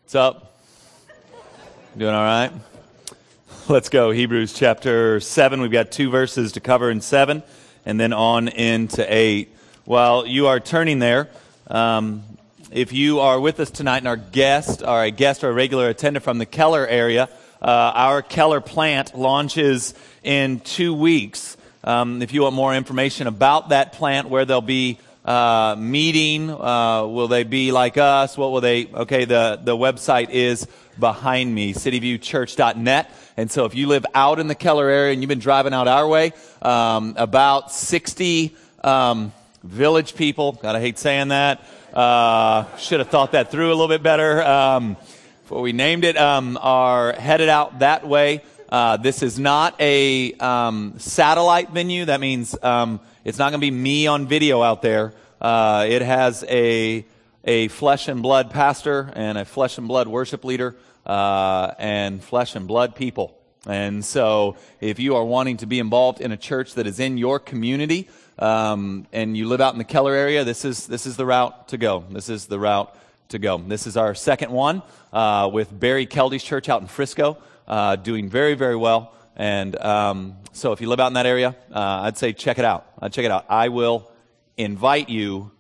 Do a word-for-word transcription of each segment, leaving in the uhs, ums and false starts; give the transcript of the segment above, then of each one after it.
What's up? Doing all right? Let's go. Hebrews chapter seven. We've got two verses to cover in seven and then on into eight. While you are turning there, um, if you are with us tonight and our guest, or a guest or a regular attendant from the Keller area, uh, our Keller plant launches in two weeks. Um, if you want more information about that plant, where they'll be uh, meeting, uh, will they be like us? What will they? Okay, the the website is behind me, city view church dot net. And so if you live out in the Keller area and you've been driving out our way, um, about sixty um, village people, God, I hate saying that, uh, should have thought that through a little bit better um, before we named it, um, are headed out that way. Uh, this is not a um, satellite venue. That means um, it's not going to be me on video out there. Uh, it has a a flesh and blood pastor and a flesh and blood worship leader uh, and flesh and blood people. And so if you are wanting to be involved in a church that is in your community um, and you live out in the Keller area, this is this is the route to go. This is the route to go. This is our second one uh, with Barry Keldy's church out in Frisco. Uh, doing very, very well. And um, so if you live out in that area, uh, I'd say check it out. I'd check it out. I will invite you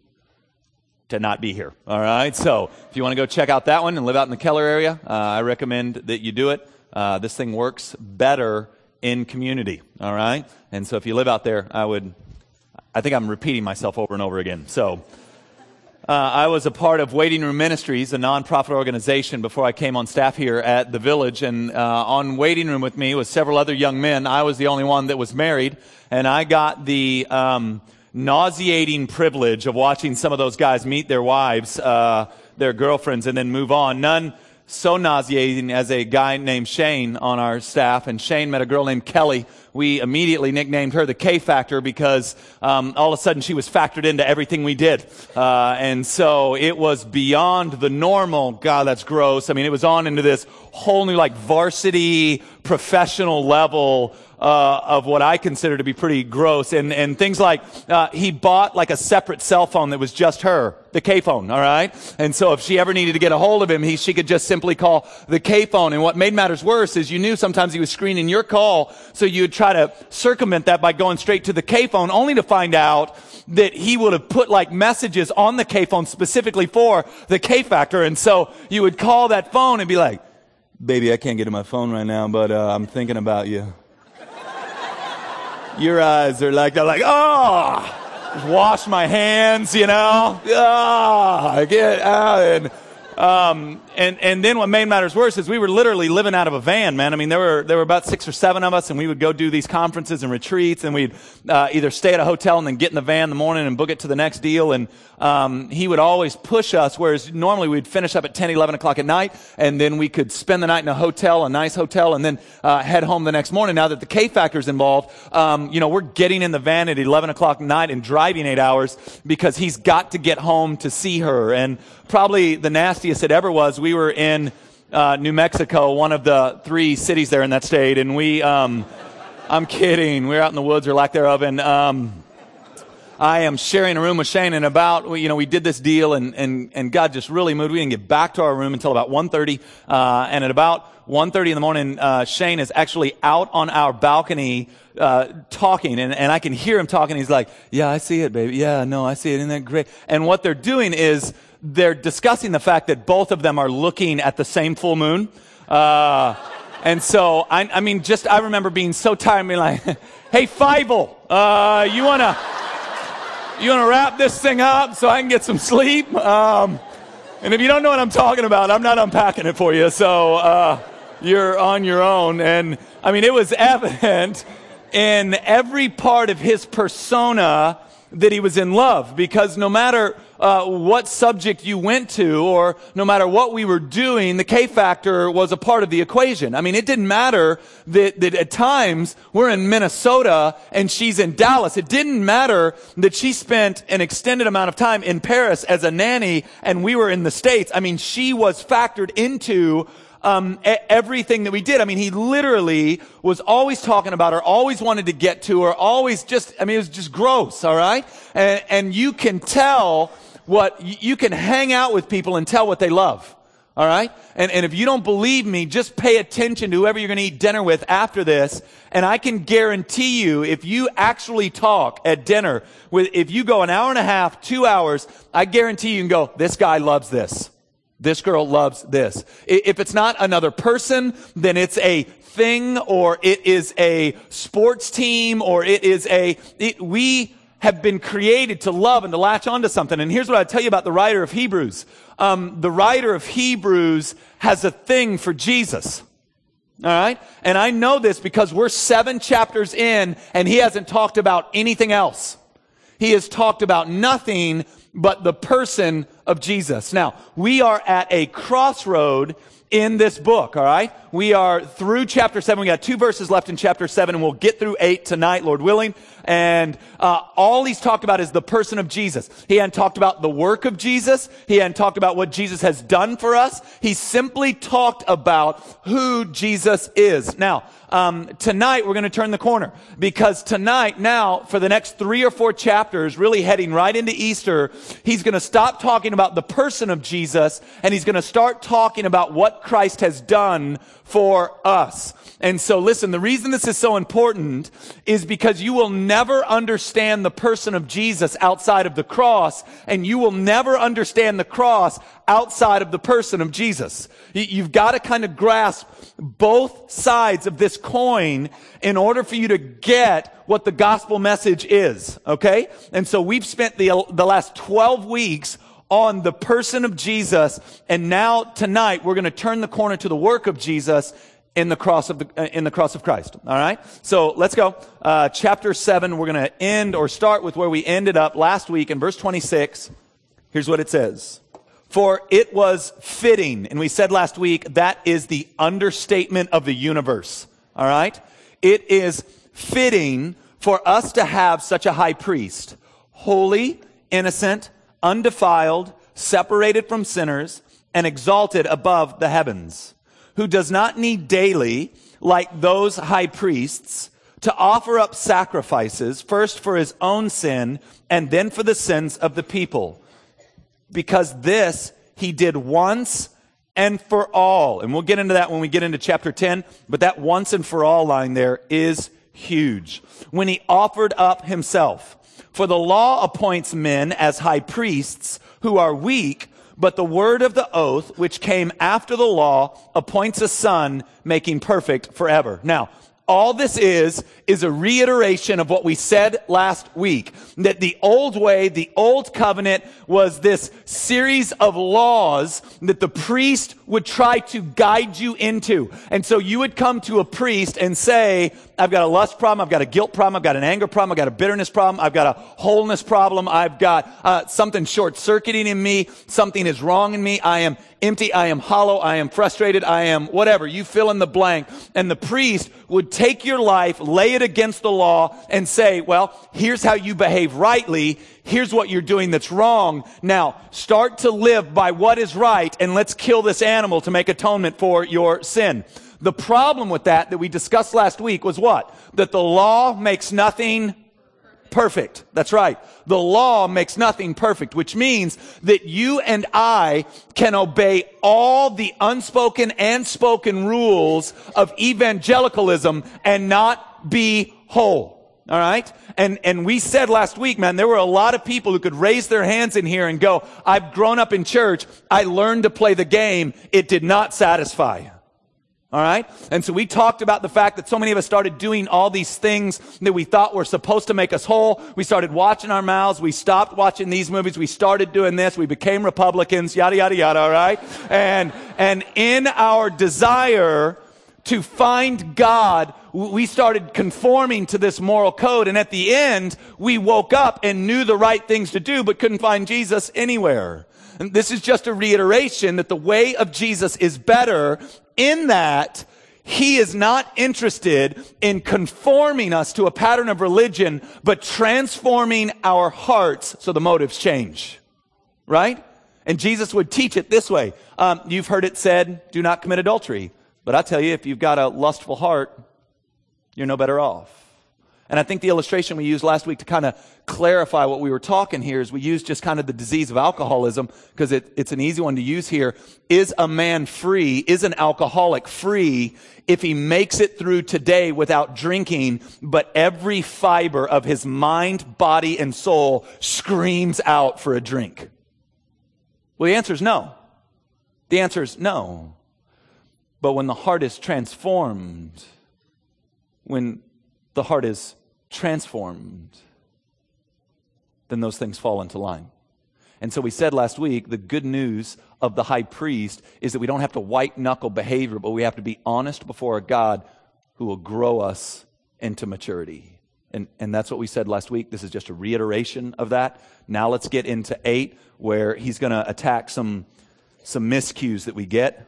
to not be here. All right? So if you want to go check out that one and live out in the Keller area, uh, I recommend that you do it. Uh, this thing works better in community. All right? And so if you live out there, I would, I think I'm repeating myself over and over again. So Uh, I was a part of Waiting Room Ministries, a nonprofit organization, before I came on staff here at the Village. And uh, on Waiting Room with me was several other young men. I was the only one that was married, and I got the um, nauseating privilege of watching some of those guys meet their wives, uh, their girlfriends, and then move on. None so nauseating as a guy named Shane on our staff, and Shane met a girl named Kelly. We immediately nicknamed her the K-Factor because um, all of a sudden she was factored into everything we did. Uh, and so it was beyond the normal, God, that's gross. I mean, it was on into this whole new like varsity professional level uh, of what I consider to be pretty gross. And, and things like uh, he bought like a separate cell phone that was just her, the K-phone, all right? And so if she ever needed to get a hold of him, he, she could just simply call the K-phone. And what made matters worse is you knew sometimes he was screening your call, so you would try to circumvent that by going straight to the K-phone, only to find out that he would have put like messages on the K-phone specifically for the K-Factor. And so you would call that phone and be like, baby, I can't get to my phone right now, but uh, I'm thinking about you. Your eyes are like, they're like, oh, just wash my hands, you know, ah, get out. And, um, and, and then what made matters worse is we were literally living out of a van, man. I mean, there were, there were about six or seven of us, and we would go do these conferences and retreats, and we'd, uh, either stay at a hotel and then get in the van in the morning and book it to the next deal. And, um, he would always push us, whereas normally we'd finish up at ten, eleven o'clock at night, and then we could spend the night in a hotel, a nice hotel, and then, uh, head home the next morning. Now that the K-Factor's involved, um, you know, we're getting in the van at eleven o'clock at night and driving eight hours because he's got to get home to see her. And probably the nastiest it ever was, we were in uh, New Mexico, one of the three cities there in that state, and we, um, I'm kidding, we were out in the woods or lack thereof, and um, I am sharing a room with Shane, and about, you know, we did this deal, and, and, and God just really moved. We didn't get back to our room until about one thirty, uh, and at about one thirty in the morning, uh, Shane is actually out on our balcony uh, talking, and, and I can hear him talking. He's like, yeah, I see it, baby. Yeah, no, I see it. Isn't that great? And what they're doing is they're discussing the fact that both of them are looking at the same full moon. Uh, and so, I, I mean, just, I remember being so tired and being like, hey, Fievel, uh, you want to, you want to wrap this thing up so I can get some sleep? Um, and if you don't know what I'm talking about, I'm not unpacking it for you. So, uh, you're on your own. And I mean, it was evident in every part of his persona that he was in love, because no matter uh, what subject you went to, or no matter what we were doing, the K-Factor was a part of the equation. I mean, it didn't matter that, that at times we're in Minnesota and she's in Dallas. It didn't matter that she spent an extended amount of time in Paris as a nanny and we were in the States. I mean, she was factored into Um, everything that we did. I mean, he literally was always talking about her, always wanted to get to her, always just, I mean, it was just gross, all right? And, and you can tell what, you can hang out with people and tell what they love. All right? And, and if you don't believe me, just pay attention to whoever you're going to eat dinner with after this. And I can guarantee you, if you actually talk at dinner, with if you go an hour and a half, two hours, I guarantee you can go, this guy loves this. This girl loves this. If it's not another person, then it's a thing, or it is a sports team, or it is a, it, we have been created to love and to latch onto something. And here's what I tell you about the writer of Hebrews. Um, the writer of Hebrews has a thing for Jesus. All right? And I know this because we're seven chapters in and he hasn't talked about anything else. He has talked about nothing but the person of Jesus. Now, we are at a crossroad in this book, all right? We are through chapter seven. We got two verses left in chapter seven, and we'll get through eight tonight, Lord willing. And uh, all he's talked about is the person of Jesus. He hadn't talked about the work of Jesus. He hadn't talked about what Jesus has done for us. He simply talked about who Jesus is. Now, um, tonight we're going to turn the corner, because tonight, now, for the next three or four chapters, really heading right into Easter, he's going to stop talking about the person of Jesus, and he's going to start talking about what Christ has done for us. And so listen, the reason this is so important is because you will never understand the person of Jesus outside of the cross, and you will never understand the cross outside of the person of Jesus. You've got to kind of grasp both sides of this coin in order for you to get what the gospel message is, okay? And so we've spent the, the last twelve weeks on the person of Jesus, and now tonight we're going to turn the corner to the work of Jesus in the cross of the uh, in the cross of Christ. All right, so let's go. Uh, chapter seven. We're going to end or start with where we ended up last week in verse twenty-six. Here's what it says: "For it was fitting," and we said last week that is the understatement of the universe. All right, it is fitting for us to have such a high priest, holy, innocent, undefiled, separated from sinners, and exalted above the heavens, who does not need daily, like those high priests, to offer up sacrifices, first for his own sin, and then for the sins of the people. Because this he did once and for all. And we'll get into that when we get into chapter ten, but that once and for all line there is huge. When he offered up himself. For the law appoints men as high priests who are weak, but the word of the oath, which came after the law, appoints a son, making perfect forever. Now, all this is, is a reiteration of what we said last week. That the old way, the old covenant, was this series of laws that the priest would try to guide you into. And so you would come to a priest and say, I've got a lust problem, I've got a guilt problem, I've got an anger problem, I've got a bitterness problem, I've got a wholeness problem, I've got uh, something short-circuiting in me, something is wrong in me, I am empty, I am hollow, I am frustrated, I am whatever. You fill in the blank. And the priest would take your life, lay it against the law, and say, well, here's how you behave rightly. Here's what you're doing that's wrong. Now, start to live by what is right, and let's kill this animal to make atonement for your sin. The problem with that that we discussed last week was what? That the law makes nothing perfect. That's right. The law makes nothing perfect, which means that you and I can obey all the unspoken and spoken rules of evangelicalism and not be whole. All right? And and we said last week, man, there were a lot of people who could raise their hands in here and go, I've grown up in church. I learned to play the game. It did not satisfy. All right? And so we talked about the fact that so many of us started doing all these things that we thought were supposed to make us whole. We started watching our mouths. We stopped watching these movies. We started doing this. We became Republicans, yada, yada, yada, all right? And, and in our desire to find God, we started conforming to this moral code. And at the end, we woke up and knew the right things to do, but couldn't find Jesus anywhere. And this is just a reiteration that the way of Jesus is better in that he is not interested in conforming us to a pattern of religion, but transforming our hearts so the motives change. Right? And Jesus would teach it this way. Um, you've heard it said, do not commit adultery. But I tell you, if you've got a lustful heart, you're no better off. And I think the illustration we used last week to kind of clarify what we were talking here is we used just kind of the disease of alcoholism because it, it's an easy one to use here. Is a man free, is an alcoholic free if he makes it through today without drinking, but every fiber of his mind, body, and soul screams out for a drink? Well, the answer is no. The answer is no. But when the heart is transformed, when the heart is transformed, then those things fall into line. And so we said last week, the good news of the high priest is that we don't have to white-knuckle behavior, but we have to be honest before a God who will grow us into maturity. And, and that's what we said last week. This is just a reiteration of that. Now let's get into eight, where he's going to attack some, some miscues that we get.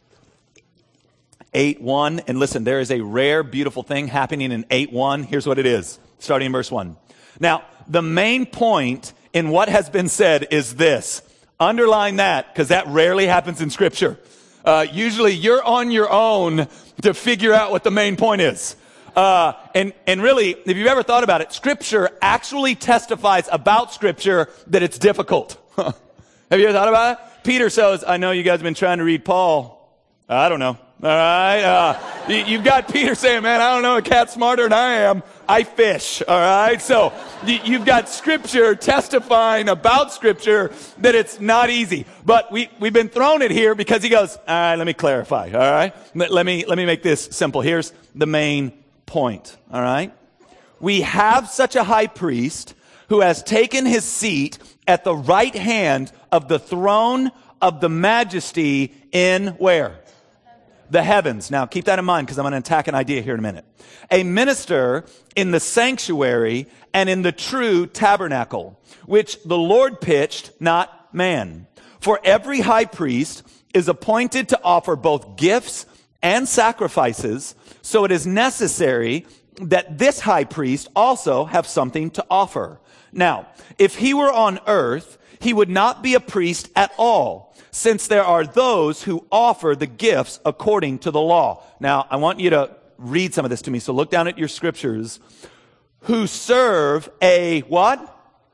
eight one, and listen, there is a rare, beautiful thing happening in eight one. Here's what it is, starting in verse one. Now, the main point in what has been said is this. Underline that, because that rarely happens in Scripture. Uh, usually you're on your own to figure out what the main point is. Uh, and, and really, if you've ever thought about it, Scripture actually testifies about Scripture that it's difficult. Have you ever thought about it? Peter says, I know you guys have been trying to read Paul. I don't know. All right. Uh, you, you've got Peter saying, man, I don't know, a cat's smarter than I am. I fish. All right. So you, you've got Scripture testifying about Scripture that it's not easy. But we, we've been thrown it here because he goes, all right, let me clarify. All right. Let, let me, let me make this simple. Here's the main point. All right. We have such a high priest who has taken his seat at the right hand of the throne of the majesty in where? The heavens. Now, keep that in mind because I'm going to attack an idea here in a minute. A minister in the sanctuary and in the true tabernacle, which the Lord pitched, not man. For every high priest is appointed to offer both gifts and sacrifices, so it is necessary that this high priest also have something to offer. Now, if he were on earth, he would not be a priest at all, since there are those who offer the gifts according to the law. Now, I want you to read some of this to me. So look down at your scriptures. Who serve a what?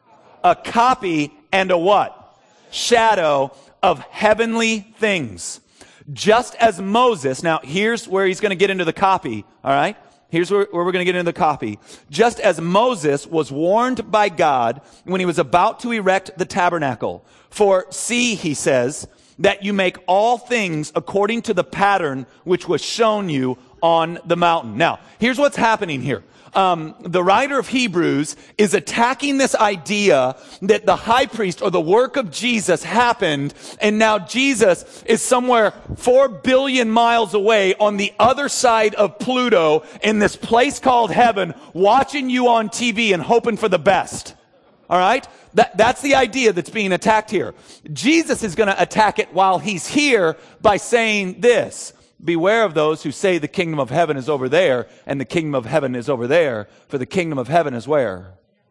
A copy and a what? Shadow of heavenly things. Just as Moses, now here's where he's going to get into the copy, all right? Here's where, where we're going to get into the copy. Just as Moses was warned by God when he was about to erect the tabernacle. For see, he says, that you make all things according to the pattern which was shown you on the mountain. Now, here's what's happening here. Um, the writer of Hebrews is attacking this idea that the high priest or the work of Jesus happened, and now Jesus is somewhere four billion miles away on the other side of Pluto in this place called heaven, watching you on T V and hoping for the best. All right? That, that's the idea that's being attacked here. Jesus is going to attack it while he's here by saying this. Beware of those who say the kingdom of heaven is over there and the kingdom of heaven is over there. For the kingdom of heaven is where?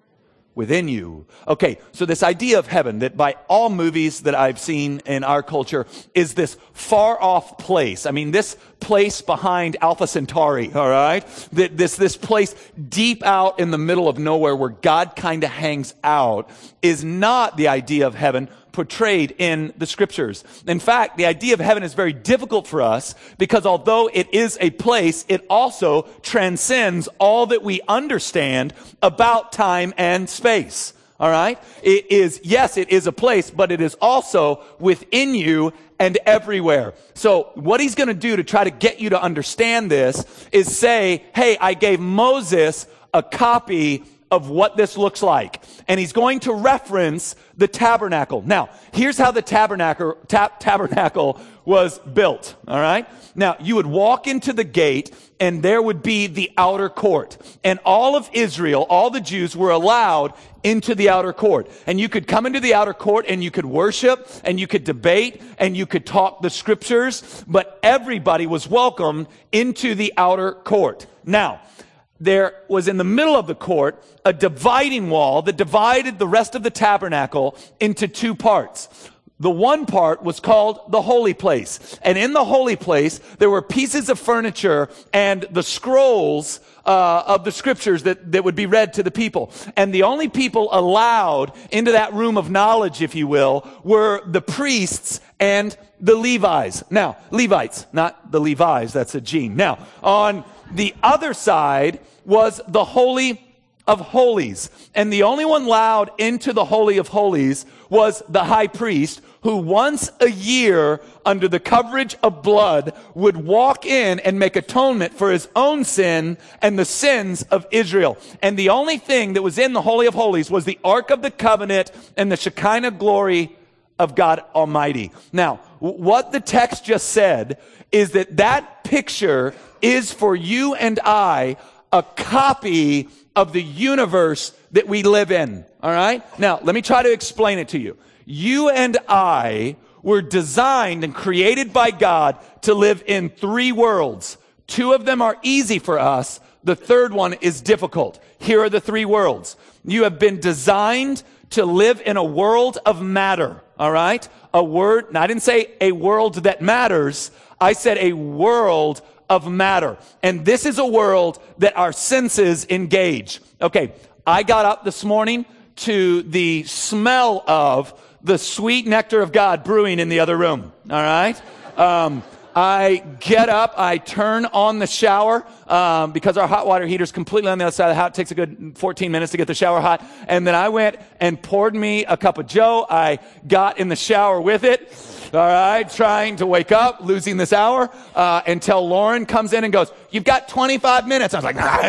Within you. Okay, so this idea of heaven that by all movies that I've seen in our culture is this far off place. I mean, this place behind Alpha Centauri, all right? This, this place deep out in the middle of nowhere where God kind of hangs out is not the idea of heaven portrayed in the scriptures. In fact, the idea of heaven is very difficult for us because although it is a place, it also transcends all that we understand about time and space. All right? It is, yes, it is a place, but it is also within you and everywhere. So what he's going to do to try to get you to understand this is say, hey, I gave Moses a copy of what this looks like. And he's going to reference the tabernacle. Now, here's how the tabernacle, tab, tabernacle was built. All right? Now, you would walk into the gate and there would be the outer court. And all of Israel, all the Jews were allowed into the outer court. And you could come into the outer court and you could worship and you could debate and you could talk the scriptures, but everybody was welcome into the outer court. Now, there was in the middle of the court a dividing wall that divided the rest of the tabernacle into two parts. The one part was called the holy place. And in the holy place, there were pieces of furniture and the scrolls uh, of the scriptures that, that would be read to the people. And the only people allowed into that room of knowledge, if you will, were the priests and the Levites. Now, Levites, not the Levi's, that's a gene. Now, on the other side was the Holy of Holies. And the only one allowed into the Holy of Holies was the high priest, who once a year, under the coverage of blood, would walk in and make atonement for his own sin and the sins of Israel. And the only thing that was in the Holy of Holies was the Ark of the Covenant and the Shekinah glory of God Almighty. Now, what the text just said is that that picture is for you and I a copy of the universe that we live in. All right? Now, let me try to explain it to you. You and I were designed and created by God to live in three worlds. Two of them are easy for us. The third one is difficult. Here are the three worlds. You have been designed to live in a world of matter. All right? A word, and I didn't say a world that matters. I said a world of matter. And this is a world that our senses engage. Okay, I got up this morning to the smell of the sweet nectar of God brewing in the other room. All right? Um, I get up, I turn on the shower, um, because our hot water heater is completely on the other side of the house. It takes a good fourteen minutes to get the shower hot. And then I went and poured me a cup of Joe. I got in the shower with it. All right, trying to wake up, losing this hour, uh, until Lauren comes in and goes, "You've got twenty-five minutes. I was like, nah,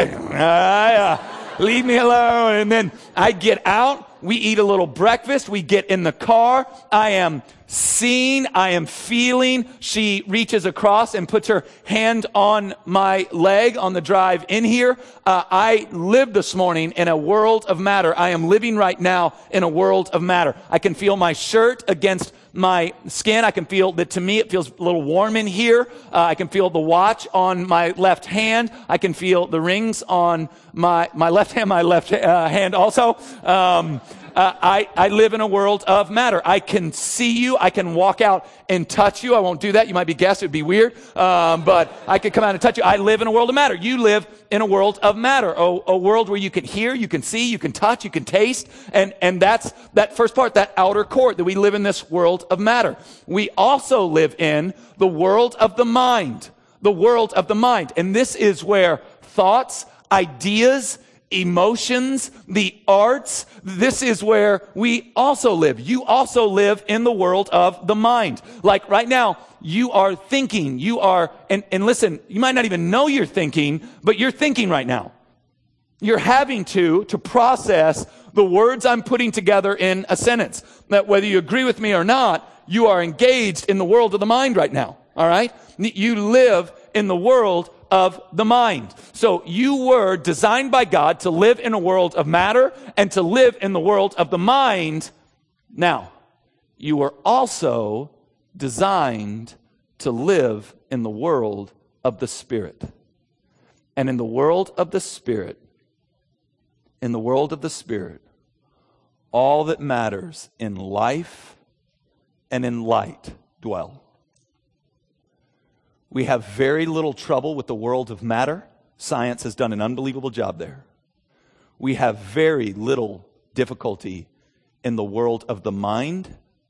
nah, uh, leave me alone. And then I get out. We eat a little breakfast. We get in the car. I am seeing. I am feeling. She reaches across and puts her hand on my leg on the drive in here. Uh, I live this morning in a world of matter. I am living right now in a world of matter. I can feel my shirt against my skin. I can feel that, to me, it feels a little warm in here. Uh, I can feel the watch on my left hand. I can feel the rings on my, my left hand, my left uh, hand also. Um, Uh, I, I live in a world of matter. I can see you. I can walk out and touch you. I won't do that. You might be guessed. It would be weird. Um, but I could come out and touch you. I live in a world of matter. You live in a world of matter. A, a world where you can hear, you can see, you can touch, you can taste. And, and that's that first part, that outer court, that we live in this world of matter. We also live in the world of the mind. The world of the mind. And this is where thoughts, ideas, emotions, the arts, this is where we also live. You also live in the world of the mind. Like right now, you are thinking, you are, and, and listen, you might not even know you're thinking, but you're thinking right now. You're having to, to process the words I'm putting together in a sentence. That whether you agree with me or not, you are engaged in the world of the mind right now. All right? You live in the world of the mind. So you were designed by God to live in a world of matter and to live in the world of the mind. Now, you were also designed to live in the world of the Spirit. And in the world of the Spirit, in the world of the Spirit, all that matters in life and in light dwell. We have very little trouble with the world of matter. Science has done an unbelievable job there. We have very little difficulty in the world of the mind.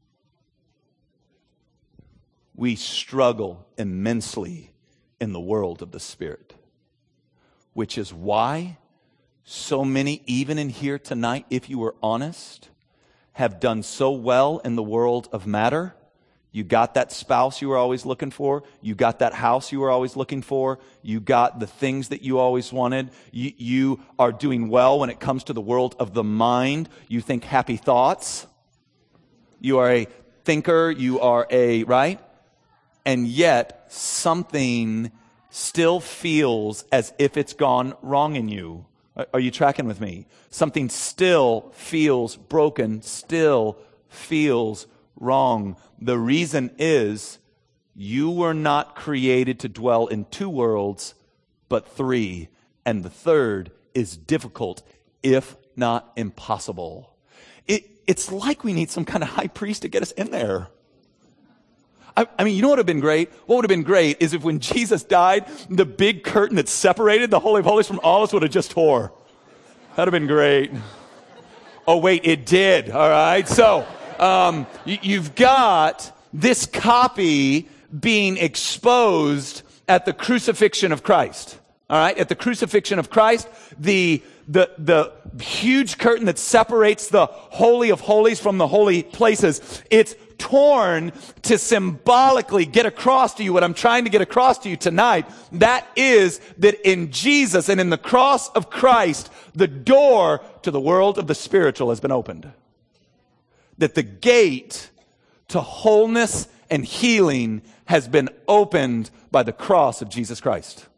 We struggle immensely in the world of the Spirit, which is why so many, even in here tonight, if you were honest, have done so well in the world of matter. You got that spouse you were always looking for. You got that house you were always looking for. You got the things that you always wanted. You, you are doing well when it comes to the world of the mind. You think happy thoughts. You are a thinker. You are a, right? And yet something still feels as if it's gone wrong in you. Are you tracking with me? Something still feels broken, still feels wrong. The reason is you were not created to dwell in two worlds, but three. And the third is difficult, if not impossible. it, it's like we need some kind of high priest to get us in there. I, I mean, you know what would have been great? What would have been great is if when Jesus died, the big curtain that separated the Holy of Holies from all of us would have just tore. That'd have been great. Oh, wait, it did. All right. So um, you, you've got this copy being exposed at the crucifixion of Christ. All right. At the crucifixion of Christ, the The, the huge curtain that separates the Holy of Holies from the holy places, it's torn to symbolically get across to you what I'm trying to get across to you tonight. That is that in Jesus and in the cross of Christ, the door to the world of the spiritual has been opened. That the gate to wholeness and healing has been opened by the cross of Jesus Christ.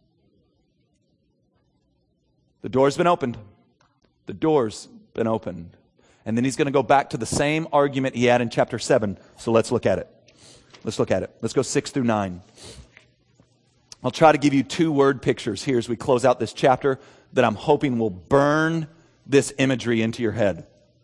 The door's been opened. The door's been opened. And then he's going to go back to the same argument he had in chapter seven. So let's look at it. Let's look at it. Let's go six through nine. I'll try to give you two word pictures here as we close out this chapter that I'm hoping will burn this imagery into your head.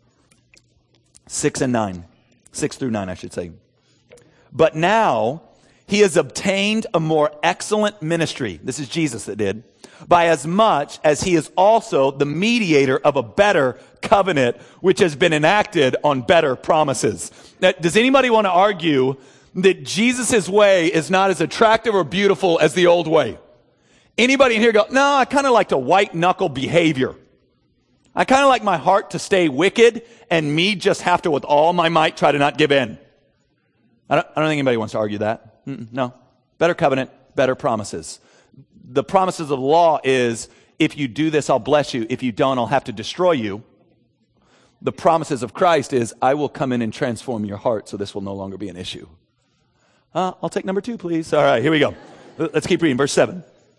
Six and nine. Six through nine, I should say. But now he has obtained a more excellent ministry. This is Jesus that did. By as much as he is also the mediator of a better covenant, which has been enacted on better promises. Now, does anybody want to argue that Jesus' way is not as attractive or beautiful as the old way? Anybody in here go, no, I kind of like to white knuckle behavior. I kind of like my heart to stay wicked and me just have to, with all my might, try to not give in. I don't, I don't think anybody wants to argue that. Mm-mm, no. Better covenant, better promises. The promises of the law is, if you do this, I'll bless you. If you don't, I'll have to destroy you. The promises of Christ is, I will come in and transform your heart so this will no longer be an issue. Uh, I'll take number two, please. All right, here we go. Let's keep reading. Verse seven.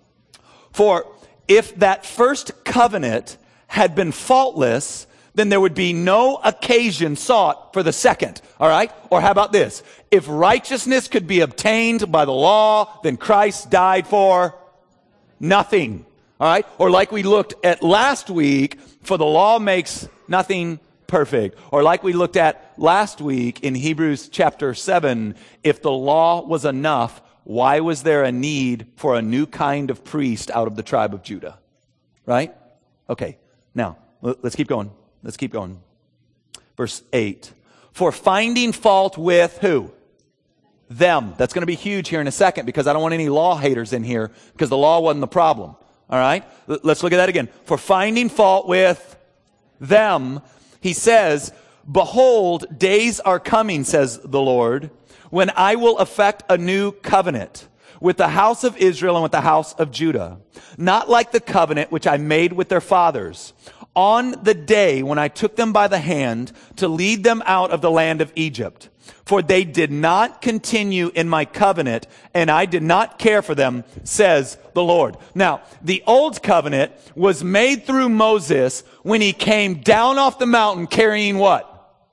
For if that first covenant had been faultless, then there would be no occasion sought for the second. All right? Or how about this? If righteousness could be obtained by the law, then Christ died for nothing. All right? Or like we looked at last week, for the law makes nothing perfect. Or like we looked at last week in Hebrews chapter seven, if the law was enough, why was there a need for a new kind of priest out of the tribe of Judah? Right? Okay. Now, let's keep going. Let's keep going. Verse eight. For finding fault with who? Them. That's going to be huge here in a second because I don't want any law haters in here because the law wasn't the problem. All right? Let's look at that again. For finding fault with them, he says, behold, days are coming, says the Lord, when I will effect a new covenant with the house of Israel and with the house of Judah, not like the covenant which I made with their fathers on the day when I took them by the hand to lead them out of the land of Egypt. For they did not continue in my covenant, and I did not care for them, says the Lord. Now, the old covenant was made through Moses when he came down off the mountain carrying what?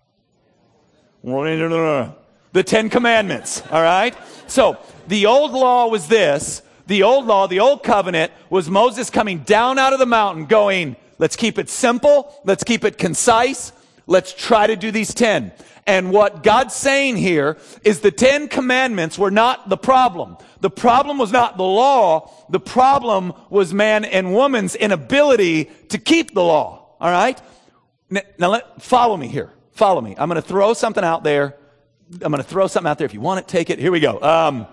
The Ten Commandments, all right? So, the old law was this. The old law, the old covenant, was Moses coming down out of the mountain going, let's keep it simple, let's keep it concise, let's try to do these ten. And what God's saying here is the Ten Commandments were not the problem. The problem was not the law. The problem was man and woman's inability to keep the law. All right? Now, let, follow me here. Follow me. I'm going to throw something out there. I'm going to throw something out there. If you want it, take it. Here we go. Um,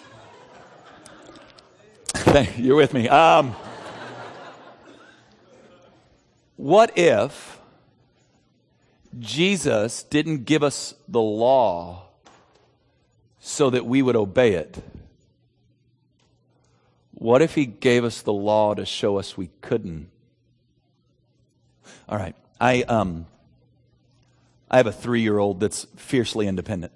you're with me. Um, what if Jesus didn't give us the law so that we would obey it? What if he gave us the law to show us we couldn't? All right. I um I have a three-year-old that's fiercely independent.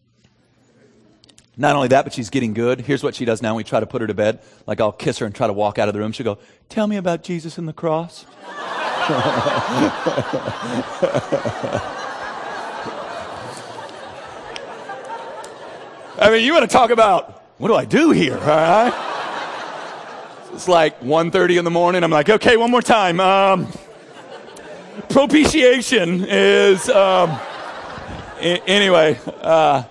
Not only that, but she's getting good. Here's what she does now. We try to put her to bed. Like I'll kiss her and try to walk out of the room. She'll go, tell me about Jesus and the cross. I mean, you want to talk about, what do I do here, all right? It's like one thirty in the morning. I'm like, okay, one more time. Um, propitiation is, um, a- anyway, uh,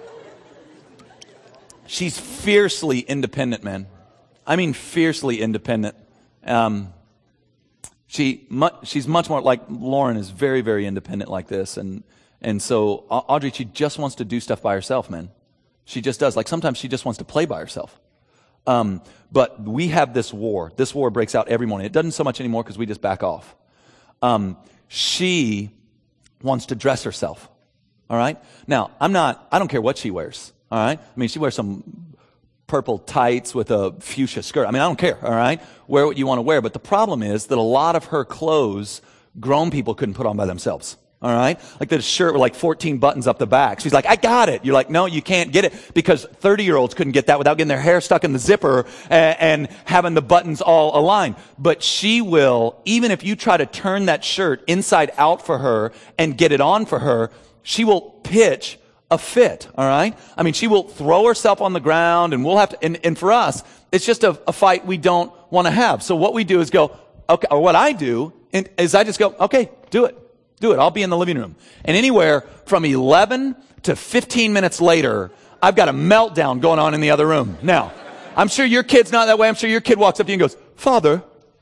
she's fiercely independent, man. I mean, fiercely independent. Um, she, mu- she's much more like Lauren is very, very independent like this. And, and so Au- Audrey, she just wants to do stuff by herself, man. She just does. Like sometimes she just wants to play by herself. Um, but we have this war. This war breaks out every morning. It doesn't so much anymore because we just back off. Um, she wants to dress herself. All right. Now, I'm not, I don't care what she wears. All right. I mean, she wears some purple tights with a fuchsia skirt. I mean, I don't care. All right. Wear what you want to wear. But the problem is that a lot of her clothes, grown people couldn't put on by themselves. All right. Like the shirt with like fourteen buttons up the back. She's like, I got it. You're like, no, you can't get it because thirty year olds couldn't get that without getting their hair stuck in the zipper and, and having the buttons all aligned. But she will, even if you try to turn that shirt inside out for her and get it on for her, she will pitch a fit. All right. I mean, she will throw herself on the ground and we'll have to, and, and for us, it's just a, a fight we don't want to have. So what we do is go, okay, or what I do is I just go, okay, do it. Do it. I'll be in the living room. And anywhere from eleven to fifteen minutes later, I've got a meltdown going on in the other room. Now, I'm sure your kid's not that way. I'm sure your kid walks up to you and goes, Father,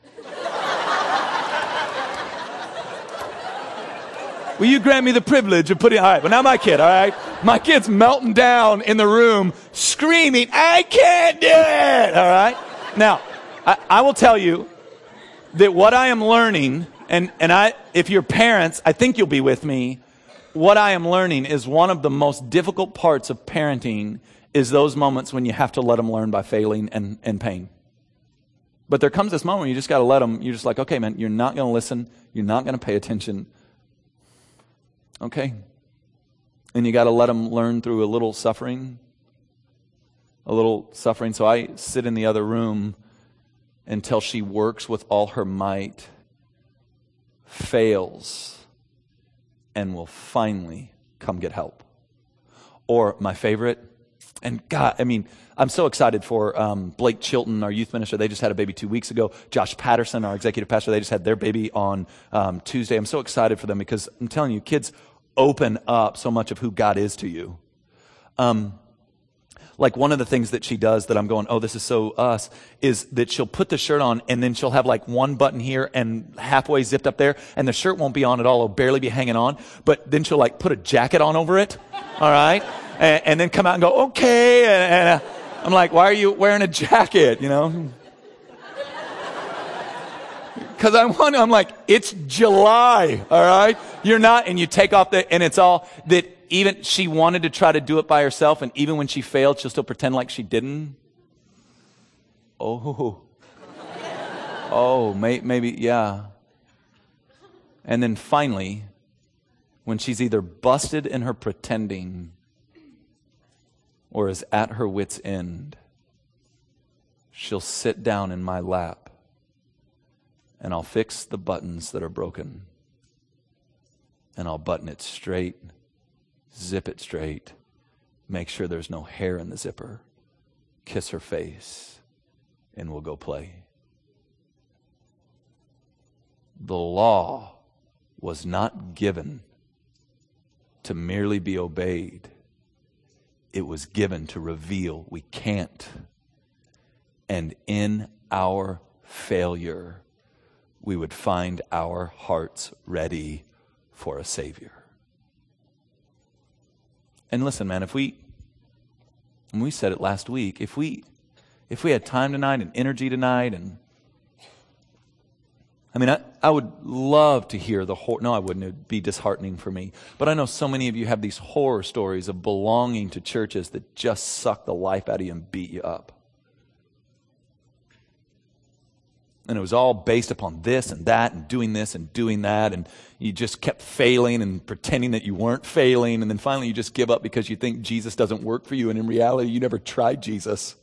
will you grant me the privilege of putting, all right, but not my kid, all right? My kid's melting down in the room, screaming, I can't do it, all right? Now, I, I will tell you that what I am learning, and, and I, if you're parents, I think you'll be with me, what I am learning is one of the most difficult parts of parenting is those moments when you have to let them learn by failing and, and pain. But there comes this moment where you just got to let them, you're just like, okay, man, you're not going to listen, you're not going to pay attention. Okay? And you got to let them learn through a little suffering. A little suffering. So I sit in the other room until she works with all her might, fails, and will finally come get help. Or my favorite, and God, I mean, I'm so excited for um, Blake Chilton, our youth minister. They just had a baby two weeks ago. Josh Patterson, our executive pastor, they just had their baby on um, Tuesday. I'm so excited for them because I'm telling you, kids open up so much of who God is to you. Um, like one of the things that she does that I'm going, oh, this is so us, is that she'll put the shirt on and then she'll have like one button here and halfway zipped up there and the shirt won't be on at all. It'll barely be hanging on. But then she'll like put a jacket on over it. All right. And, and then come out and go, okay. And, and uh, I'm like, why are you wearing a jacket? You know? Because I want, I'm like, it's July. All right. You're not. And you take off the, and it's all that. Even she wanted to try to do it by herself, and even when she failed, she'll still pretend like she didn't. Oh, oh, may, maybe, yeah. And then finally, when she's either busted in her pretending or is at her wit's end, she'll sit down in my lap, and I'll fix the buttons that are broken, and I'll button it straight. Zip it straight, make sure there's no hair in the zipper, kiss her face, and we'll go play. The law was not given to merely be obeyed. It was given to reveal we can't. And in our failure, we would find our hearts ready for a Savior. And listen, man, if we, and we said it last week, if we, if we had time tonight and energy tonight, and I mean, I, I would love to hear the horror. No, I wouldn't. It would be disheartening for me. But I know so many of you have these horror stories of belonging to churches that just suck the life out of you and beat you up. And it was all based upon this and that and doing this and doing that. And you just kept failing and pretending that you weren't failing. And then finally you just give up because you think Jesus doesn't work for you. And in reality, you never tried Jesus.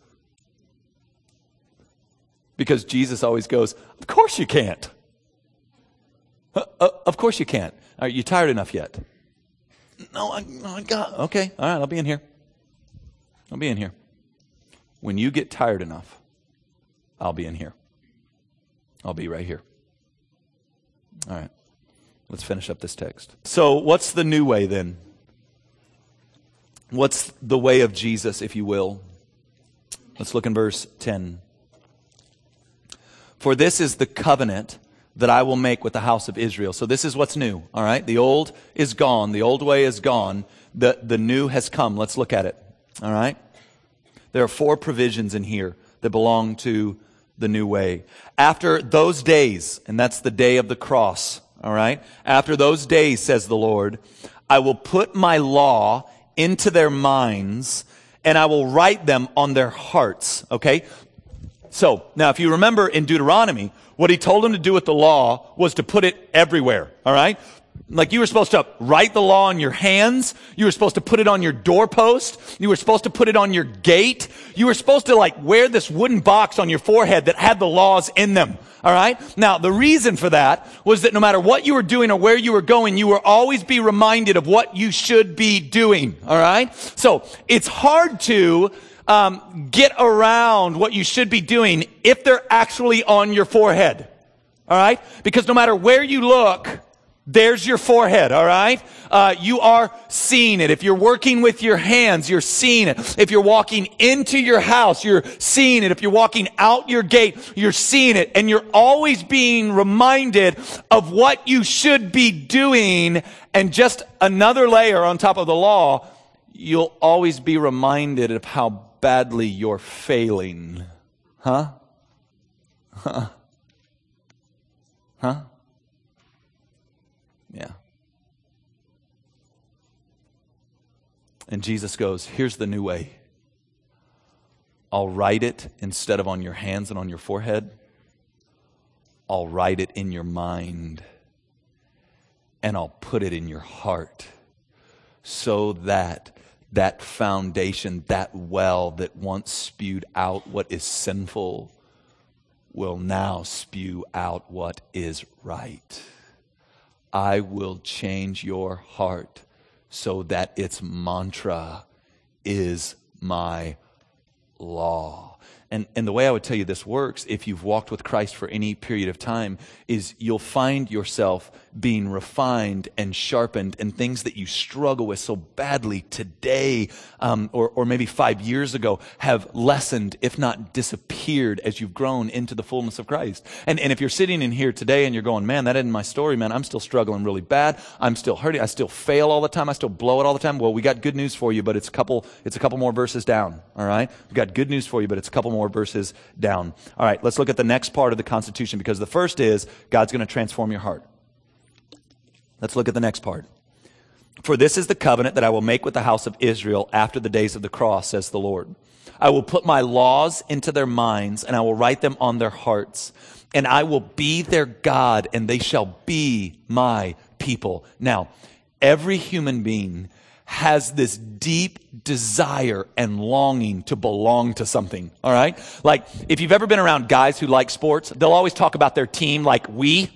Because Jesus always goes, of course you can't. Uh, uh, of course you can't. Are you tired enough yet? No, I, I got, okay. All right, I'll be in here. I'll be in here. When you get tired enough, I'll be in here. I'll be right here. All right. Let's finish up this text. So what's the new way then? What's the way of Jesus, if you will? Let's look in verse ten. For this is the covenant that I will make with the house of Israel. So this is what's new, all right? The old is gone. The old way is gone. The, the new has come. Let's look at it, all right? There are four provisions in here that belong to the new way. After those days, and that's the day of the cross, all right? After those days, says the Lord, I will put my law into their minds, and I will write them on their hearts, okay? So, now if you remember in Deuteronomy, what he told them to do with the law was to put it everywhere, all right? Like you were supposed to write the law on your hands. You were supposed to put it on your doorpost. You were supposed to put it on your gate. You were supposed to like wear this wooden box on your forehead that had the laws in them, all right? Now, the reason for that was that no matter what you were doing or where you were going, you were always be reminded of what you should be doing, all right? So, it's hard to Um, get around what you should be doing if they're actually on your forehead, all right? Because no matter where you look, there's your forehead, all right? Uh, you are seeing it. If you're working with your hands, you're seeing it. If you're walking into your house, you're seeing it. If you're walking out your gate, you're seeing it. And you're always being reminded of what you should be doing. And just another layer on top of the law, you'll always be reminded of how badly you're failing. Huh? Huh? Huh? Yeah. And Jesus goes, here's the new way. I'll write it instead of on your hands and on your forehead. I'll write it in your mind. And I'll put it in your heart. So that that foundation, that well that once spewed out what is sinful will now spew out what is right. I will change your heart so that its mantra is my law. And, and the way I would tell you this works, if you've walked with Christ for any period of time, is you'll find yourself being refined and sharpened, and things that you struggle with so badly today, um, or, or maybe five years ago, have lessened, if not disappeared, as you've grown into the fullness of Christ. And, and if you're sitting in here today and you're going, man, that isn't my story, man, I'm still struggling really bad. I'm still hurting. I still fail all the time. I still blow it all the time. Well, we got good news for you, but it's a couple, it's a couple more verses down. All right. We got good news for you, but it's a couple more verses down. All right. Let's look at the next part of the Constitution, because the first is God's going to transform your heart. Let's look at the next part. For this is the covenant that I will make with the house of Israel after the days of the cross, says the Lord. I will put my laws into their minds, and I will write them on their hearts. And I will be their God, and they shall be my people. Now, every human being has this deep desire and longing to belong to something, all right? Like, if you've ever been around guys who like sports, they'll always talk about their team like we.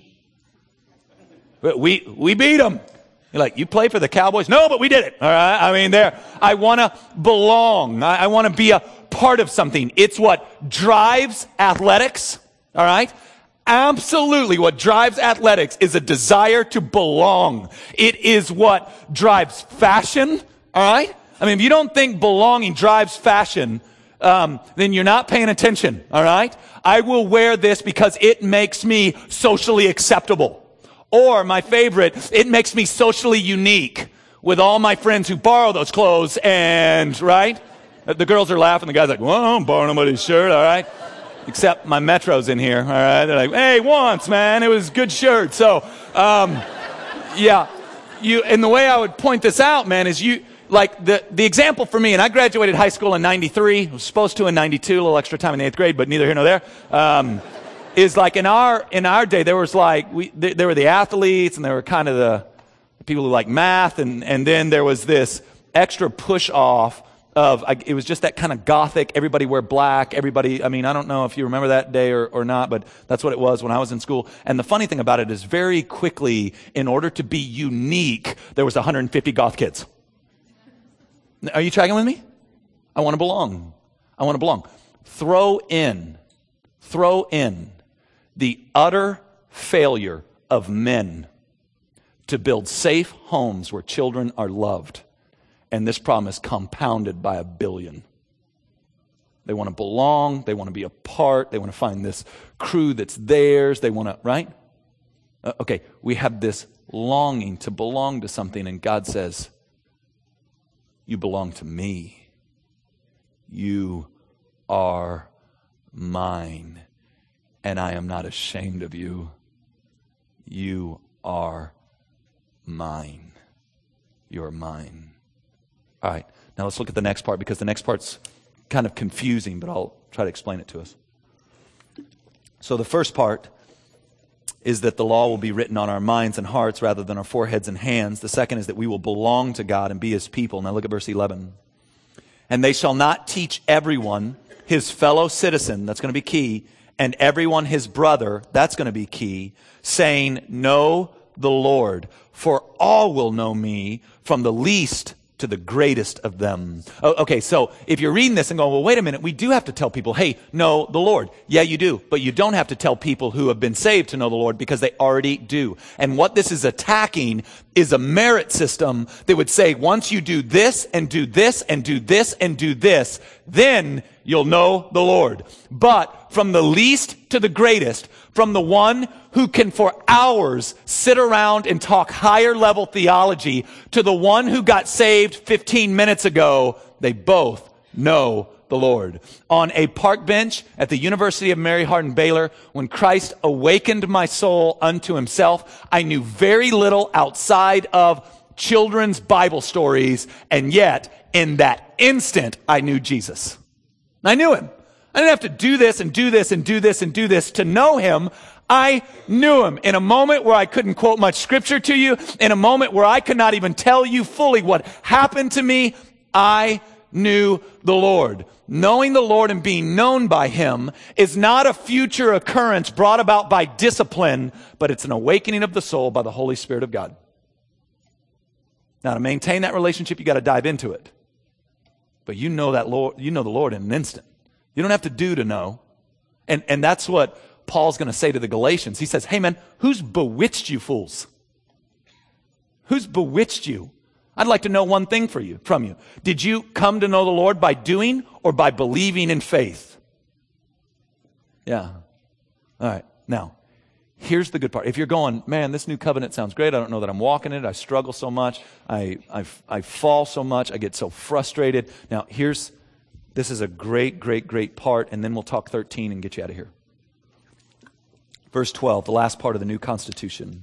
We we beat them. You're like, you play for the Cowboys? No, but we did it. All right. I mean, there. I want to belong. I, I want to be a part of something. It's what drives athletics. All right. Absolutely, what drives athletics is a desire to belong. It is what drives fashion. All right. I mean, if you don't think belonging drives fashion, um, then you're not paying attention. All right. I will wear this because it makes me socially acceptable. Or, my favorite, it makes me socially unique with all my friends who borrow those clothes and, right? The girls are laughing. The guy's like, well, I'm borrowing nobody's shirt, all right? Except my Metro's in here, all right? They're like, hey, once, man, it was a good shirt. So, um, yeah. You, and the way I would point this out, man, is you, like, the, the example for me, and I graduated high school in ninety-three. I was supposed to in ninety-two, a little extra time in the eighth grade, but neither here nor there. Um... is like in our in our day, there was like, we there, there were the athletes, and there were kind of the people who like math, and, and then there was this extra push off of, it was just that kind of gothic, everybody wear black, everybody, I mean, I don't know if you remember that day or, or not, but that's what it was when I was in school. And the funny thing about it is very quickly, in order to be unique, there was one hundred fifty goth kids. Are you tracking with me? I want to belong. I want to belong. Throw in, throw in the utter failure of men to build safe homes where children are loved. And this problem is compounded by a billion. They want to belong. They want to be a part. They want to find this crew that's theirs. They want to, right? Uh, okay, we have this longing to belong to something, and God says, you belong to me. You are mine, and I am not ashamed of you. You are mine. You're mine. All right, now let's look at the next part, because the next part's kind of confusing, but I'll try to explain it to us. So the first part is that the law will be written on our minds and hearts rather than our foreheads and hands. The second is that we will belong to God and be His people. Now look at verse eleven. And they shall not teach everyone his fellow citizen, that's going to be key, and everyone his brother, that's going to be key, saying, know the Lord, for all will know me, from the least to the greatest of them. Oh, okay, so if you're reading this and going, well, wait a minute, we do have to tell people, hey, know the Lord. Yeah, you do, but you don't have to tell people who have been saved to know the Lord, because they already do. And what this is attacking is a merit system that would say, once you do this and do this and do this and do this, then you'll know the Lord. But from the least to the greatest, from the one who can for hours sit around and talk higher level theology to the one who got saved fifteen minutes ago, they both know the Lord. On a park bench at the University of Mary Hardin Baylor, when Christ awakened my soul unto Himself, I knew very little outside of children's Bible stories, and yet in that instant I knew Jesus. I knew Him. I didn't have to do this and do this and do this and do this to know Him. I knew Him in a moment where I couldn't quote much scripture to you, in a moment where I could not even tell you fully what happened to me. I knew the Lord. Knowing the Lord and being known by Him is not a future occurrence brought about by discipline, but it's an awakening of the soul by the Holy Spirit of God. Now, to maintain that relationship, you got to dive into it. But you know that Lord, you know the Lord in an instant. You don't have to do to know. And, and that's what Paul's going to say to the Galatians. He says, hey man, who's bewitched you fools? Who's bewitched you? I'd like to know one thing for you, from you. Did you come to know the Lord by doing or by believing in faith? Yeah. All right. Now, here's the good part. If you're going, man, this new covenant sounds great. I don't know that I'm walking it. I struggle so much. I, I, I fall so much. I get so frustrated. Now, here's, this is a great, great, great part. And then we'll talk thirteen and get you out of here. Verse twelve, the last part of the new constitution.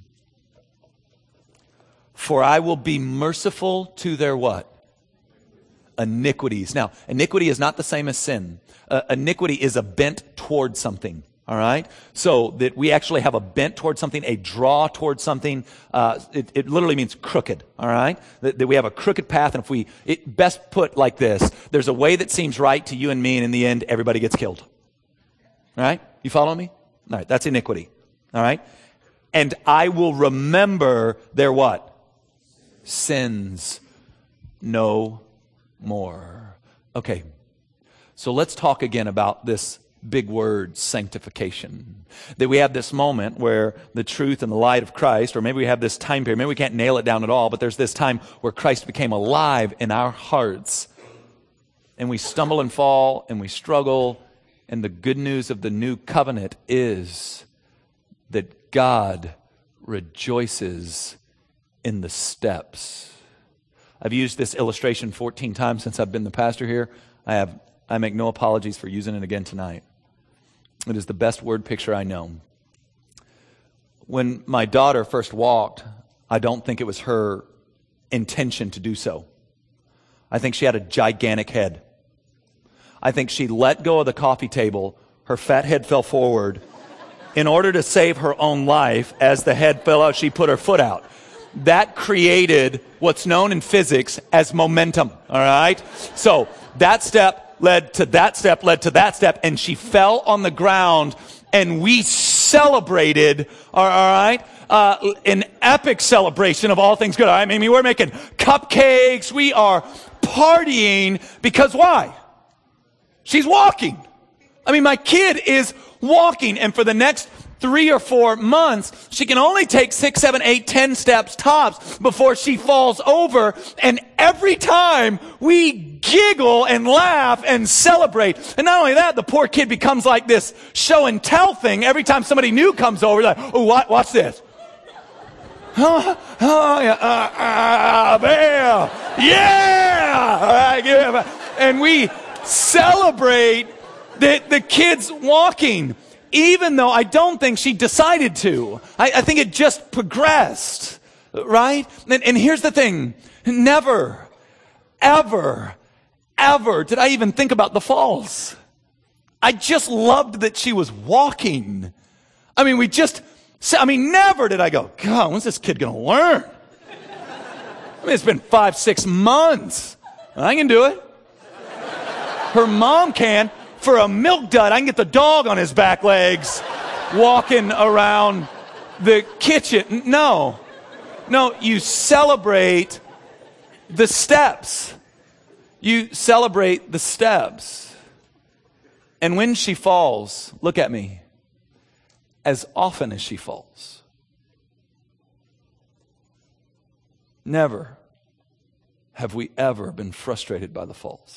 For I will be merciful to their what? Iniquities. Now, iniquity is not the same as sin. Uh, iniquity is a bent toward something. All right? So that we actually have a bent toward something, a draw toward something. Uh, it, it literally means crooked. All right? That, that we have a crooked path, and if we, it best put like this, there's a way that seems right to you and me, and in the end, everybody gets killed. All right? You follow me? All right, that's iniquity. All right? And I will remember their what? Sins no more. Okay. So let's talk again about this big word, sanctification. That we have this moment where the truth and the light of Christ, or maybe we have this time period, maybe we can't nail it down at all, but there's this time where Christ became alive in our hearts. And we stumble and fall and we struggle. And the good news of the new covenant is that God rejoices in the steps. I've used this illustration fourteen times since I've been the pastor here. I have, I make no apologies for using it again tonight. It is the best word picture I know. When my daughter first walked, I don't think it was her intention to do so. I think she had a gigantic head. I think she let go of the coffee table, her fat head fell forward. In order to save her own life, as the head fell out, she put her foot out. That created what's known in physics as momentum, all right? So that step led to that step, led to that step, and she fell on the ground, and we celebrated, all right? Uh, an epic celebration of all things good. I mean, we're making cupcakes. We are partying because why? She's walking. I mean, my kid is walking. And for the next three or four months, she can only take six, seven, eight, ten steps tops before she falls over. And every time we giggle and laugh and celebrate. And not only that, the poor kid becomes like this show and tell thing. Every time somebody new comes over, like, oh, what, watch this. Oh, oh yeah, uh, uh, bam, yeah, all right, yeah. And we celebrate the, the kids walking, even though I don't think she decided to. I, I think it just progressed, right? And, and here's the thing. Never, ever, ever did I even think about the falls. I just loved that she was walking. I mean, we just, I mean, never did I go, God, when's this kid going to learn? I mean, it's been five, six months. I can do it. Her mom can. For a milk dud, I can get the dog on his back legs walking around the kitchen. No. No, you celebrate the steps. You celebrate the steps. And when she falls, look at me, as often as she falls, never have we ever been frustrated by the falls.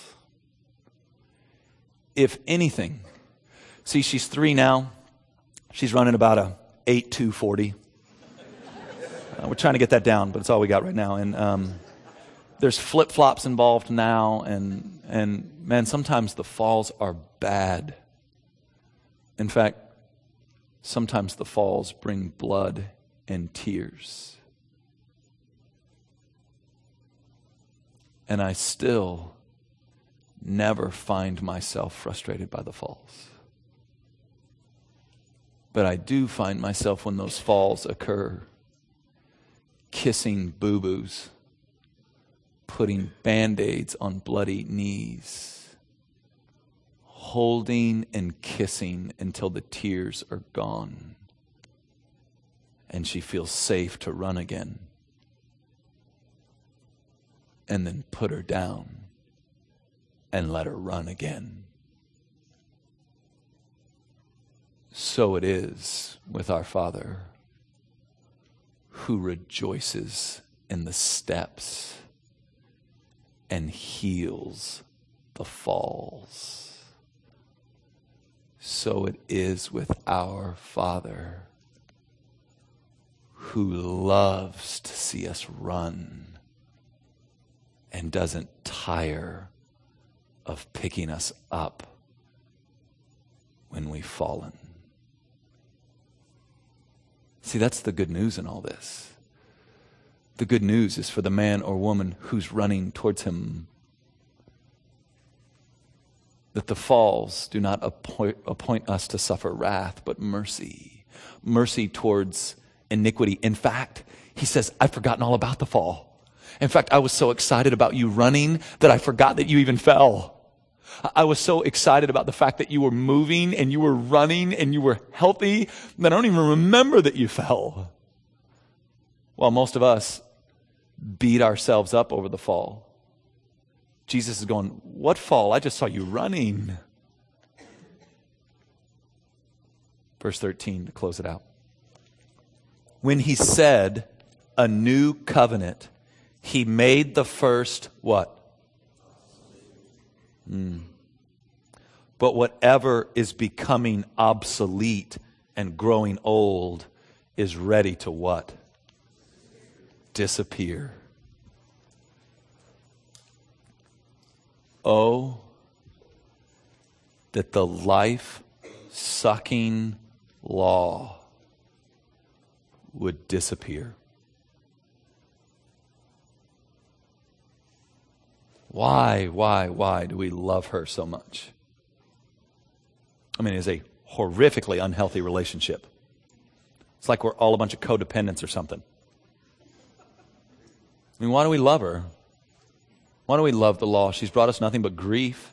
If anything, see, she's three now. She's running about a eight two forty. Uh, we're trying to get that down, but it's all we got right now. And um, there's flip-flops involved now. And, and man, sometimes the falls are bad. In fact, sometimes the falls bring blood and tears. And I still never find myself frustrated by the falls. But I do find myself, when those falls occur, kissing boo-boos, putting Band-Aids on bloody knees, holding and kissing until the tears are gone and she feels safe to run again, and then put her down and let her run again. So it is with our Father, who rejoices in the steps and heals the falls. So it is with our Father, who loves to see us run and doesn't tire of picking us up when we've fallen. See, that's the good news in all this. The good news is for the man or woman who's running towards him, that the falls do not appoint, appoint us to suffer wrath, but mercy. Mercy towards iniquity. In fact, he says, I've forgotten all about the fall. In fact, I was so excited about you running that I forgot that you even fell. I was so excited about the fact that you were moving and you were running and you were healthy that I don't even remember that you fell. Well, most of us beat ourselves up over the fall. Jesus is going, what fall? I just saw you running. Verse thirteen to close it out. When he said a new covenant, he made the first what? Mm. But whatever is becoming obsolete and growing old is ready to what? Disappear. Oh, that the life-sucking law would disappear. Why, why, why do we love her so much? I mean, it's a horrifically unhealthy relationship. It's like we're all a bunch of codependents or something. I mean, why do we love her? Why do we love the law? She's brought us nothing but grief.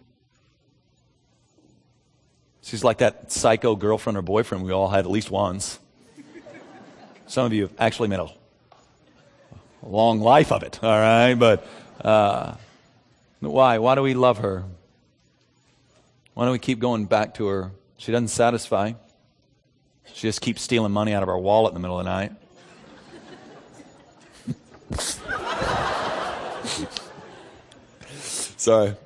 She's like that psycho girlfriend or boyfriend we all had at least once. Some of you have actually made a, a long life of it, all right? But uh, why? Why do we love her? Why do we keep going back to her? She doesn't satisfy. She just keeps stealing money out of our wallet in the middle of the night. Sorry.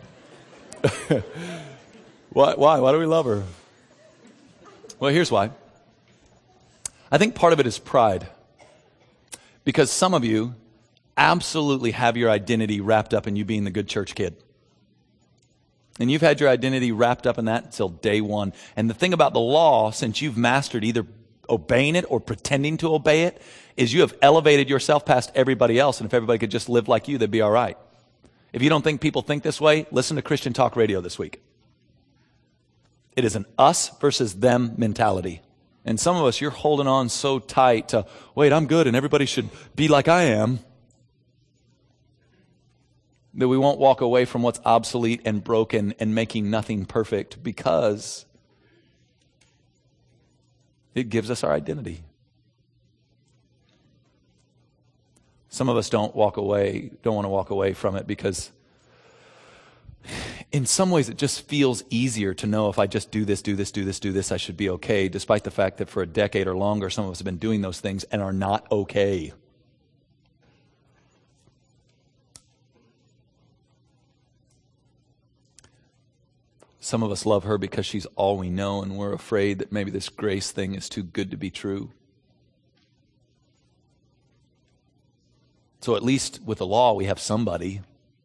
Why, why? Why do we love her? Well, here's why. I think part of it is pride. Because some of you absolutely have your identity wrapped up in you being the good church kid. And you've had your identity wrapped up in that until day one. And the thing about the law, since you've mastered either obeying it or pretending to obey it, is you have elevated yourself past everybody else. And if everybody could just live like you, they'd be all right. If you don't think people think this way, listen to Christian Talk Radio this week. It is an us versus them mentality. And some of us, you're holding on so tight to, wait, I'm good and everybody should be like I am, that we won't walk away from what's obsolete and broken and making nothing perfect because it gives us our identity. Some of us don't walk away, don't want to walk away from it because in some ways it just feels easier to know if I just do this, do this, do this, do this, I should be okay, despite the fact that for a decade or longer, some of us have been doing those things and are not okay. Some of us love her because she's all we know, and we're afraid that maybe this grace thing is too good to be true. So at least with the law, we have somebody.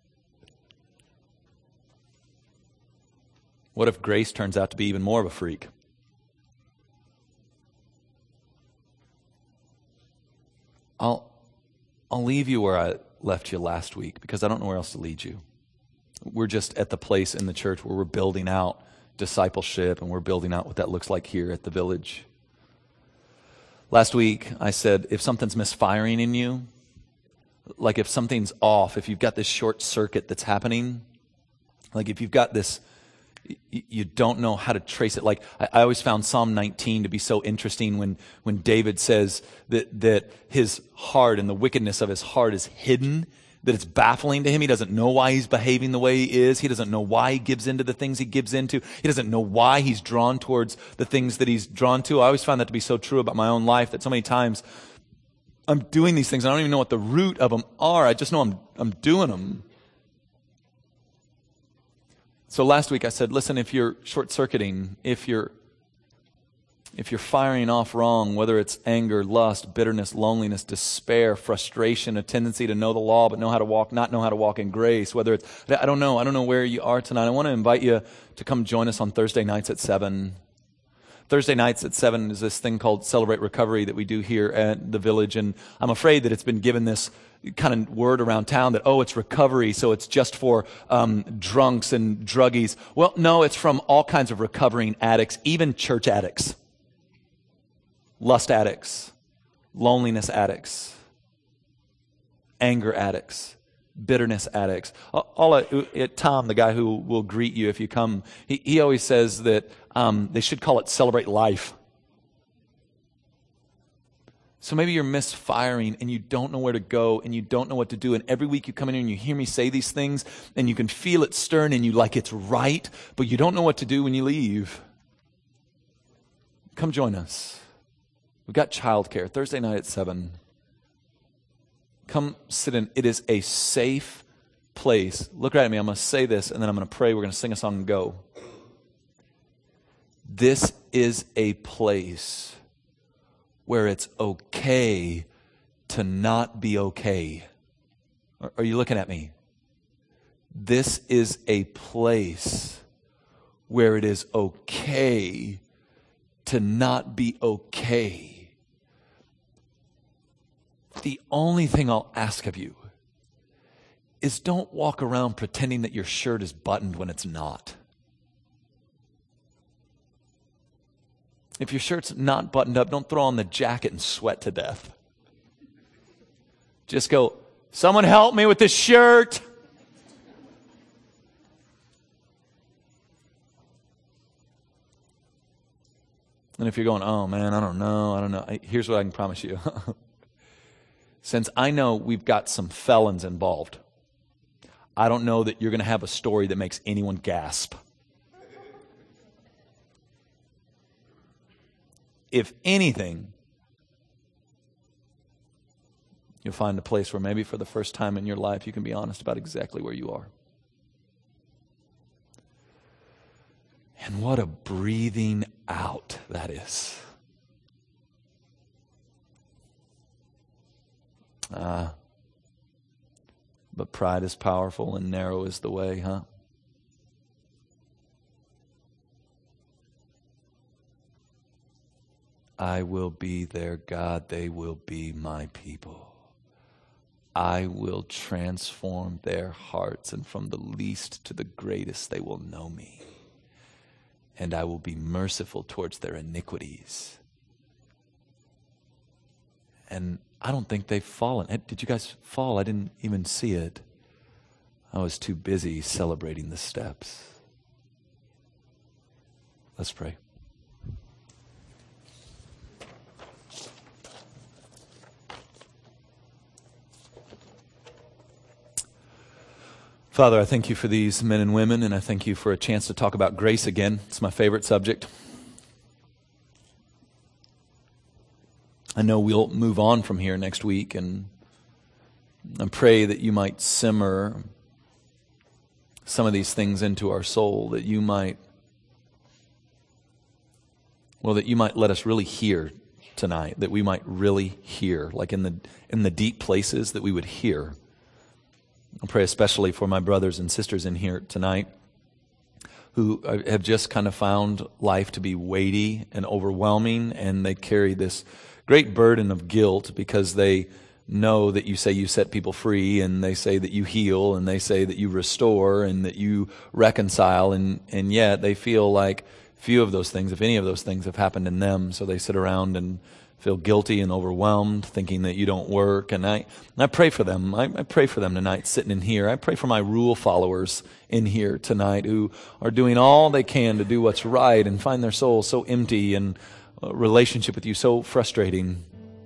What if grace turns out to be even more of a freak? I'll, I'll leave you where I left you last week because I don't know where else to lead you. We're just at the place in the church where we're building out discipleship and we're building out what that looks like here at the Village. Last week, I said, if something's misfiring in you, like if something's off, if you've got this short circuit that's happening, like if you've got this, you don't know how to trace it. Like I, I always found Psalm nineteen to be so interesting when, when David says that, that his heart and the wickedness of his heart is hidden, that it's baffling to him. He doesn't know why he's behaving the way he is. He doesn't know why he gives into the things he gives into. He doesn't know why he's drawn towards the things that he's drawn to. I always found that to be so true about my own life, that so many times I'm doing these things and I don't even know what the root of them are. I just know I'm, I'm doing them. So last week I said, listen, if you're short-circuiting, if you're If you're firing off wrong, whether it's anger, lust, bitterness, loneliness, despair, frustration, a tendency to know the law but know how to walk, not know how to walk in grace, whether it's, I don't know, I don't know where you are tonight. I want to invite you to come join us on Thursday nights at seven. Thursday nights at seven is this thing called Celebrate Recovery that we do here at the Village, and I'm afraid that it's been given this kind of word around town that, oh, it's recovery, so it's just for um, drunks and druggies. Well, no, it's from all kinds of recovering addicts, even church addicts. Lust addicts, loneliness addicts, anger addicts, bitterness addicts. All it, Tom, the guy who will greet you if you come, he, he always says that um, they should call it Celebrate Life. So maybe you're misfiring and you don't know where to go and you don't know what to do. And every week you come in here and you hear me say these things and you can feel it stirring in you like it's right, but you don't know what to do when you leave. Come join us. We've got childcare Thursday night at seven. Come sit in. It is a safe place. Look right at me. I'm going to say this and then I'm going to pray. We're going to sing a song and go. This is a place where it's okay to not be okay. Are you looking at me? This is a place where it is okay to not be okay. The only thing I'll ask of you is don't walk around pretending that your shirt is buttoned when it's not. If your shirt's not buttoned up, don't throw on the jacket and sweat to death. Just go, someone help me with this shirt. And if you're going, oh man, I don't know, I don't know. Here's what I can promise you. Since I know we've got some felons involved, I don't know that you're going to have a story that makes anyone gasp. if anything, you'll find a place where maybe for the first time in your life you can be honest about exactly where you are. And what a breathing out that is. Ah, but pride is powerful and narrow is the way, huh? I will be their God, they will be my people. I will transform their hearts, and from the least to the greatest they will know me. And I will be merciful towards their iniquities. And I don't think they've fallen. Did you guys fall? I didn't even see it. I was too busy celebrating the steps. Let's pray. Father, I thank you for these men and women, and I thank you for a chance to talk about grace again. It's my favorite subject. I know we'll move on from here next week, and I pray that you might simmer some of these things into our soul, that you might, well, that you might let us really hear tonight, that we might really hear, like in the in the deep places, that we would hear. I pray especially for my brothers and sisters in here tonight who have just kind of found life to be weighty and overwhelming, and they carry this great burden of guilt because they know that you say you set people free, and they say that you heal, and they say that you restore, and that you reconcile, and, and yet they feel like few of those things, if any of those things, have happened in them, so they sit around and feel guilty and overwhelmed, thinking that you don't work. And I, and I pray for them. I, I pray for them tonight, sitting in here. I pray for my rule followers in here tonight who are doing all they can to do what's right and find their soul so empty and a relationship with you so frustrating.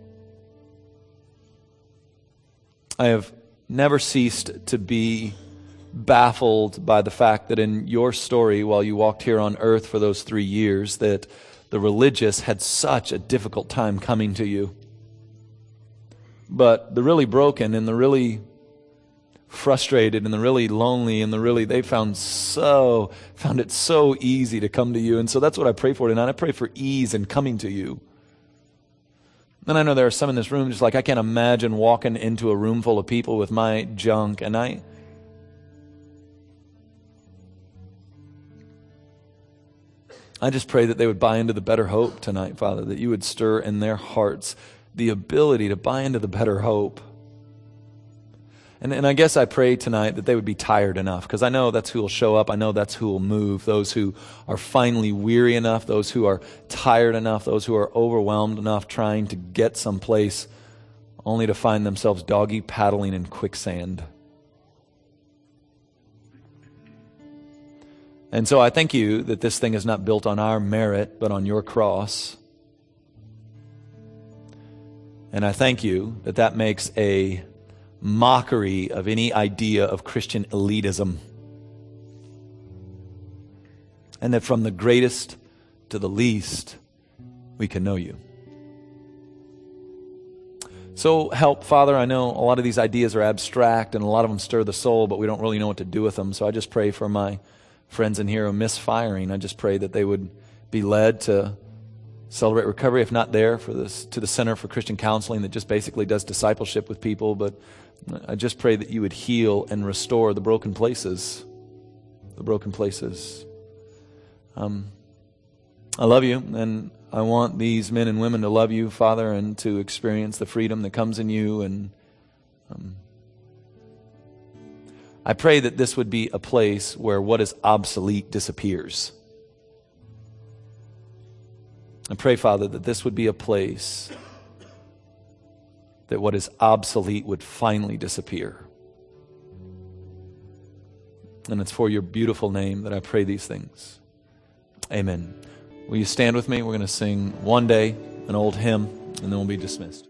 I have never ceased to be baffled by the fact that in your story, while you walked here on earth for those three years, that the religious had such a difficult time coming to you. But the really broken and the really frustrated and the really lonely and the really, they found so, found it so easy to come to you. And so that's what I pray for tonight. I pray for ease in coming to you. And I know there are some in this room just like, I can't imagine walking into a room full of people with my junk. And I, I just pray that they would buy into the better hope tonight, Father, that you would stir in their hearts the ability to buy into the better hope. And, and I guess I pray tonight that they would be tired enough, because I know that's who will show up. I know that's who will move. Those who are finally weary enough, those who are tired enough, those who are overwhelmed enough trying to get someplace only to find themselves doggy paddling in quicksand. And so I thank you that this thing is not built on our merit, but on your cross. And I thank you that that makes a mockery of any idea of Christian elitism. And that from the greatest to the least, we can know you. So help, Father. I know a lot of these ideas are abstract and a lot of them stir the soul, but we don't really know what to do with them. So I just pray for my friends in here who miss firing. I just pray that they would be led to Celebrate Recovery, if not there, for this, to the Center for Christian Counseling that just basically does discipleship with people. But I just pray that you would heal and restore the broken places, the broken places. Um, I love you, and I want these men and women to love you, Father, and to experience the freedom that comes in you. And um, I pray that this would be a place where what is obsolete disappears. I pray, Father, that this would be a place that what is obsolete would finally disappear. And it's for your beautiful name that I pray these things. Amen. Will you stand with me? We're going to sing One Day, an old hymn, and then we'll be dismissed.